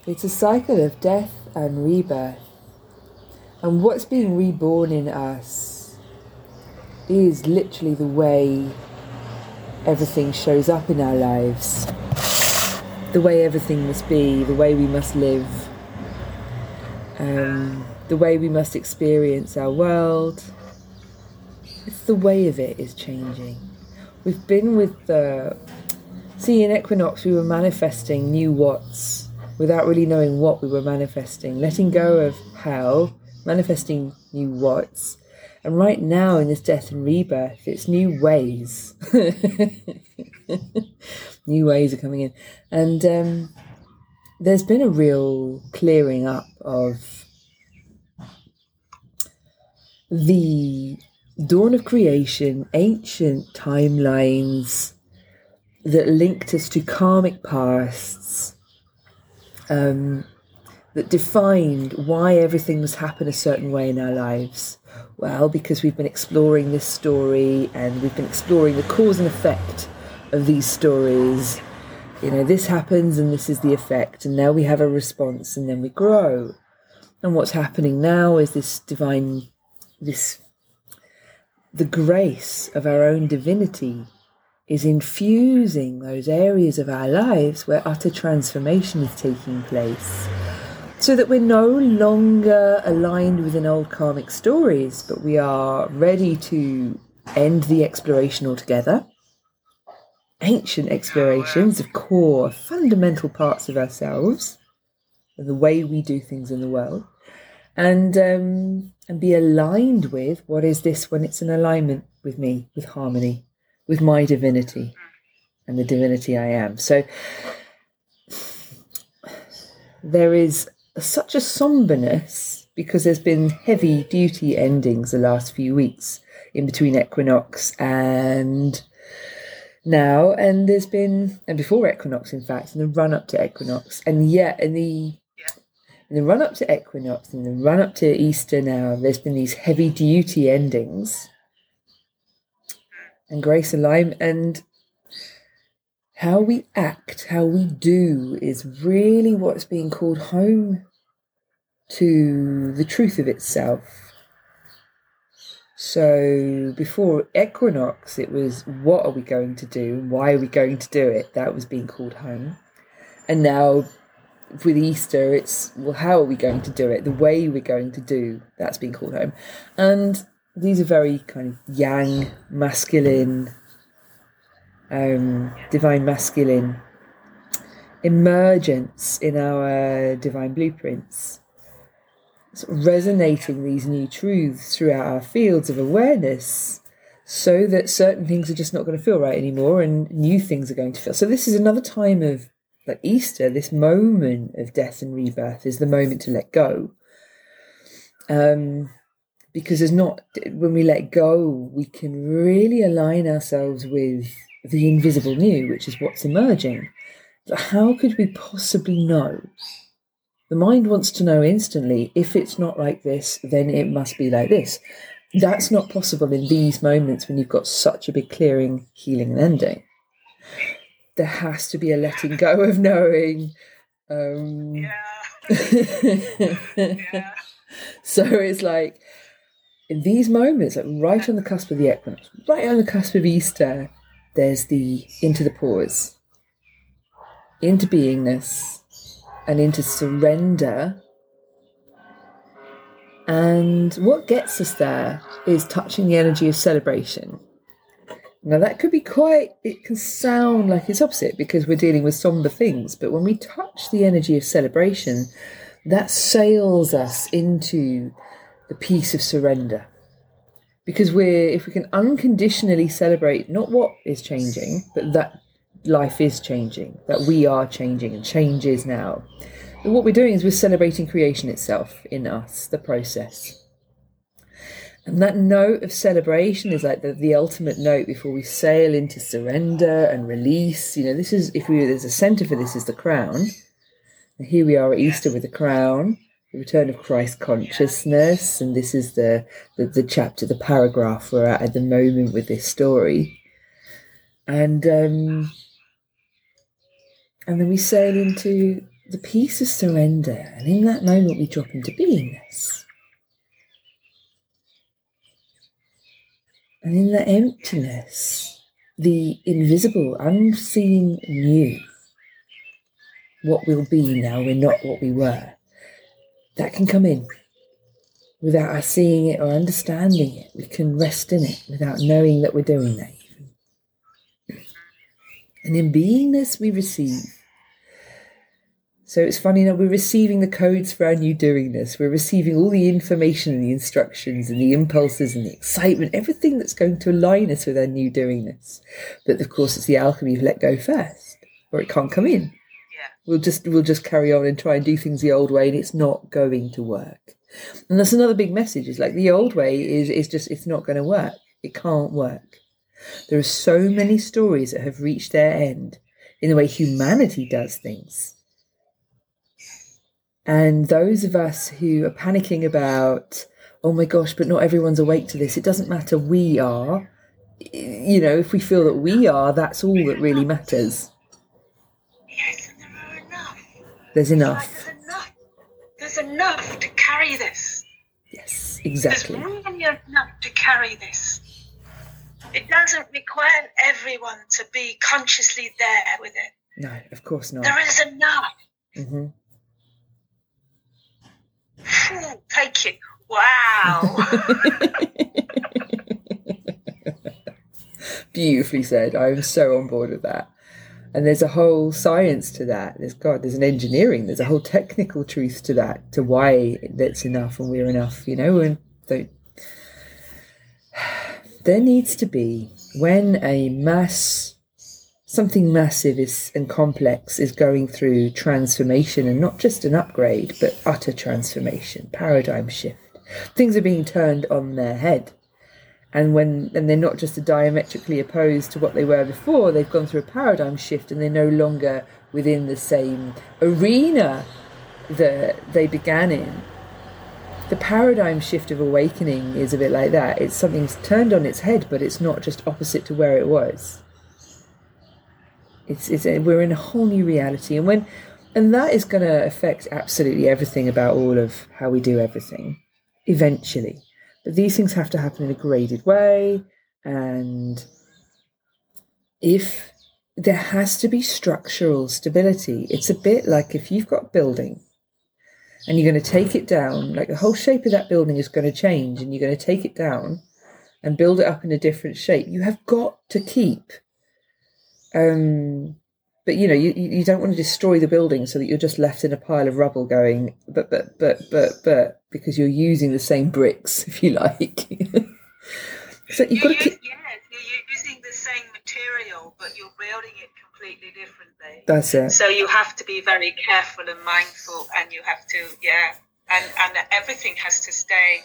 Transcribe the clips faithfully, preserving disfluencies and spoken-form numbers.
It's a cycle of death and rebirth. And what's being reborn in us is literally the way everything shows up in our lives. The way everything must be, the way we must live, um, the way we must experience our world. It's the way of it is changing. We've been with the... See, in Equinox we were manifesting new what's without really knowing what we were manifesting. Letting go of how, manifesting new what's. And right now in this death and rebirth, it's new ways. New ways are coming in. And um, there's been a real clearing up of the dawn of creation, ancient timelines that linked us to karmic pasts, um, that defined why everything must happen a certain way in our lives. Well, because we've been exploring this story and we've been exploring the cause and effect of these stories. You know, this happens and this is the effect, and now we have a response and then we grow. And what's happening now is this divine, this, the grace of our own divinity is infusing those areas of our lives where utter transformation is taking place. So that we're no longer aligned with an old karmic stories, but we are ready to end the exploration altogether. Ancient explorations of core, fundamental parts of ourselves, and the way we do things in the world, and um, and be aligned with what is this when it's in alignment with me, with harmony, with my divinity, and the divinity I am. So there is such a somberness because there's been heavy duty endings the last few weeks in between equinox and now, and there's been, and before equinox in fact, in the run up to equinox, and yet in the in the run up to equinox, in the run up to Easter now, there's been these heavy duty endings and grace alignment, and how we act, how we do is really what's being called home to the truth of itself. So before equinox, it was what are we going to do? Why are we going to do it? That was being called home. And now with Easter, it's, well, how are we going to do it? The way we're going to do, that's being called home. And these are very kind of yang, masculine, um, divine masculine emergence in our divine blueprints. Sort of resonating these new truths throughout our fields of awareness so that certain things are just not going to feel right anymore and new things are going to feel. So this is another time of, like Easter, this moment of death and rebirth is the moment to let go. Um, because there's not, when we let go, we can really align ourselves with the invisible new, which is what's emerging. But how could we possibly know? The mind wants to know instantly, if it's not like this, then it must be like this. That's not possible in these moments when you've got such a big clearing, healing and ending. There has to be a letting go of knowing. Um, yeah. Yeah. So it's like, in these moments, like right on the cusp of the equinox, right on the cusp of Easter, there's the into the pause, into beingness, and into surrender. And what gets us there is touching the energy of celebration. Now that could be quite, it can sound like it's opposite because we're dealing with somber things, but when we touch the energy of celebration, that sails us into the peace of surrender. Because we're, if we can unconditionally celebrate not what is changing, but that life is changing, that we are changing and change is now. And what we're doing is we're celebrating creation itself in us, the process. And that note of celebration is like the, the ultimate note before we sail into surrender and release. You know, this is, if we, there's a center for this is the crown. And here we are at Easter with the crown, the return of Christ consciousness. And this is the, the, the chapter, the paragraph we're at at the moment with this story. And, um, And then we sail into the peace of surrender, and in that moment we drop into beingness. And in the emptiness, the invisible, unseen new, what we'll be now we're not what we were, that can come in without us seeing it or understanding it. We can rest in it without knowing that we're doing that even. And in beingness we receive. So it's funny, you know, we're receiving the codes for our new doingness. We're receiving all the information and the instructions and the impulses and the excitement, everything that's going to align us with our new doingness. But of course, it's the alchemy of let go first, or it can't come in. Yeah. We'll just we'll just carry on and try and do things the old way, and it's not going to work. And that's another big message. Is like the old way is is just it's not going to work. It can't work. There are so many stories that have reached their end in the way humanity does things. And those of us who are panicking about, oh my gosh, but not everyone's awake to this. It doesn't matter. We are. You know, if we feel that we are, that's all that really matters. Yes, and there are enough. There's enough. Like there's enough. There's enough to carry this. Yes, exactly. There's really enough to carry this. It doesn't require everyone to be consciously there with it. No, of course not. There is enough. Mm-hmm. Phew, take it. Wow. Beautifully said. I'm so on board with that. And there's a whole science to that. There's God, there's an engineering, there's a whole technical truth to that, to why that's enough and we're enough, you know, and so there needs to be, when a mass, something massive is and complex is going through transformation, and not just an upgrade, but utter transformation, paradigm shift. Things are being turned on their head. And when and they're not just diametrically opposed to what they were before, they've gone through a paradigm shift and they're no longer within the same arena that they began in. The paradigm shift of awakening is a bit like that. It's something's turned on its head, but it's not just opposite to where it was. It's, it's a, we're in a whole new reality, and when and that is going to affect absolutely everything about all of how we do everything eventually. But these things have to happen in a graded way, and if there has to be structural stability, it's a bit like if you've got a building and you're going to take it down, like the whole shape of that building is going to change, and you're going to take it down and build it up in a different shape. You have got to keep, um, but you know, you, you don't want to destroy the building so that you're just left in a pile of rubble going, but, but, but, but, but, because you're using the same bricks, if you like. So you've got to keep... Yes, you're using the same material, but you're building it completely differently. That's it. So you have to be very careful and mindful, and you have to, yeah, and, and everything has to stay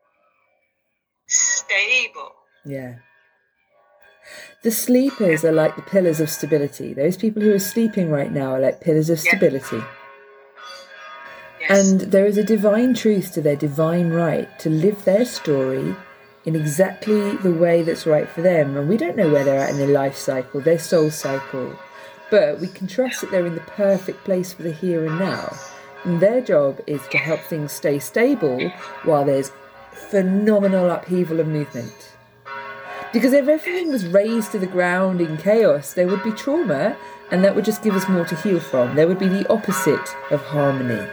stable. Yeah. The sleepers are like the pillars of stability. Those people who are sleeping right now are like pillars of stability. Yes. And there is a divine truth to their divine right to live their story in exactly the way that's right for them. And we don't know where they're at in their life cycle, their soul cycle. But we can trust that they're in the perfect place for the here and now. And their job is to help things stay stable while there's phenomenal upheaval and movement. Because if everything was razed to the ground in chaos, there would be trauma, and that would just give us more to heal from. There would be the opposite of harmony.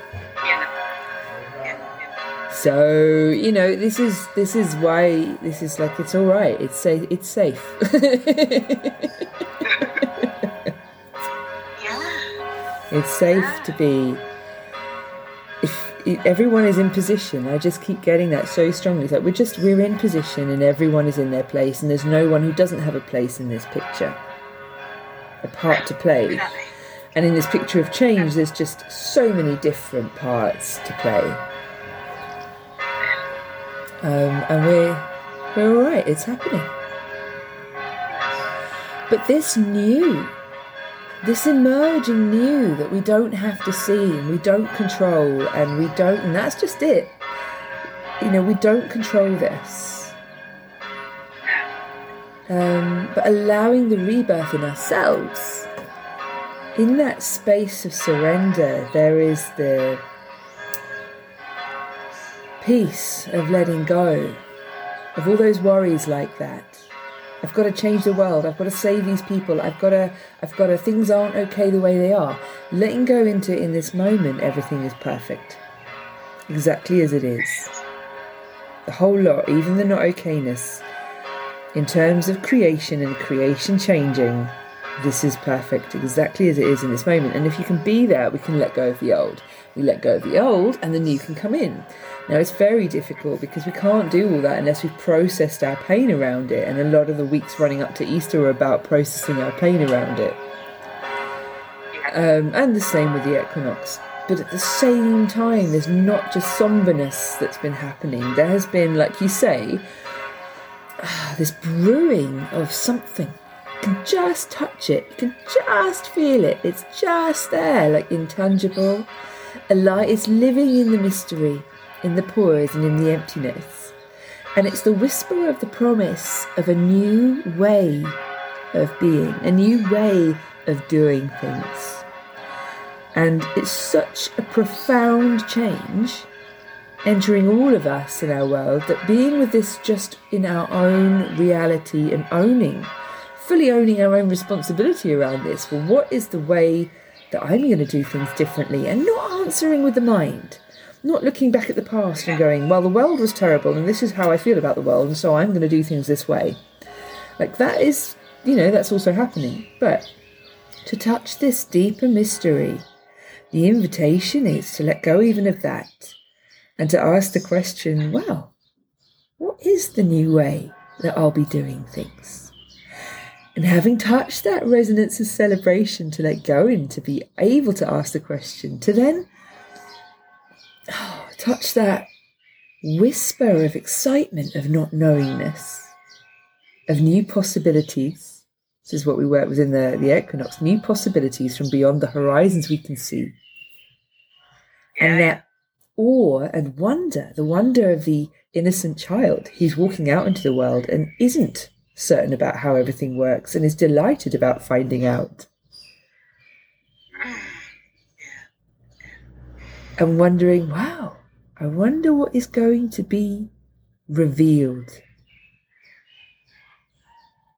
So, you know, this is this is why this is like, it's all right. It's safe. It's safe. It's safe to be. If everyone is in position, I just keep getting that so strongly. It's like we're just we're in position, and everyone is in their place, and there's no one who doesn't have a place in this picture, a part to play. And in this picture of change, there's just so many different parts to play. Um, and we're we're all right. It's happening. But this new, this emerging new that we don't have to see and we don't control, and we don't, and that's just it. You know, we don't control this. Um, but allowing the rebirth in ourselves in that space of surrender, there is the peace of letting go of all those worries like that. I've got to change the world. I've got to save these people. I've got to, I've got to, things aren't okay the way they are. Letting go into, in this moment, everything is perfect. Exactly as it is. The whole lot, even the not okayness, in terms of creation and creation changing, this is perfect, exactly as it is in this moment. And if you can be there, we can let go of the old. We let go of the old and the new can come in. Now, it's very difficult because we can't do all that unless we've processed our pain around it. And a lot of the weeks running up to Easter are about processing our pain around it. Um, and the same with the equinox. But at the same time, there's not just somberness that's been happening. There has been, like you say, ah, this brewing of something. You can just touch it. You can just feel it. It's just there, like intangible. A light is living in the mystery, in the pores and in the emptiness. And it's the whisper of the promise of a new way of being, a new way of doing things. And it's such a profound change entering all of us in our world that being with this just in our own reality and owning, fully owning our own responsibility around this. Well, what is the way that I'm going to do things differently, and not answering with the mind, not looking back at the past and going, well, the world was terrible and this is how I feel about the world and so I'm going to do things this way. Like that is, you know, that's also happening. But to touch this deeper mystery, the invitation is to let go even of that and to ask the question, well, what is the new way that I'll be doing things? And having touched that resonance of celebration, to let go in, to be able to ask the question, to then oh, touch that whisper of excitement, of not knowingness, of new possibilities. This is what we work with in the, the equinox, new possibilities from beyond the horizons we can see. And that awe and wonder, the wonder of the innocent child who's walking out into the world and isn't certain about how everything works and is delighted about finding out. And wondering, wow, I wonder what is going to be revealed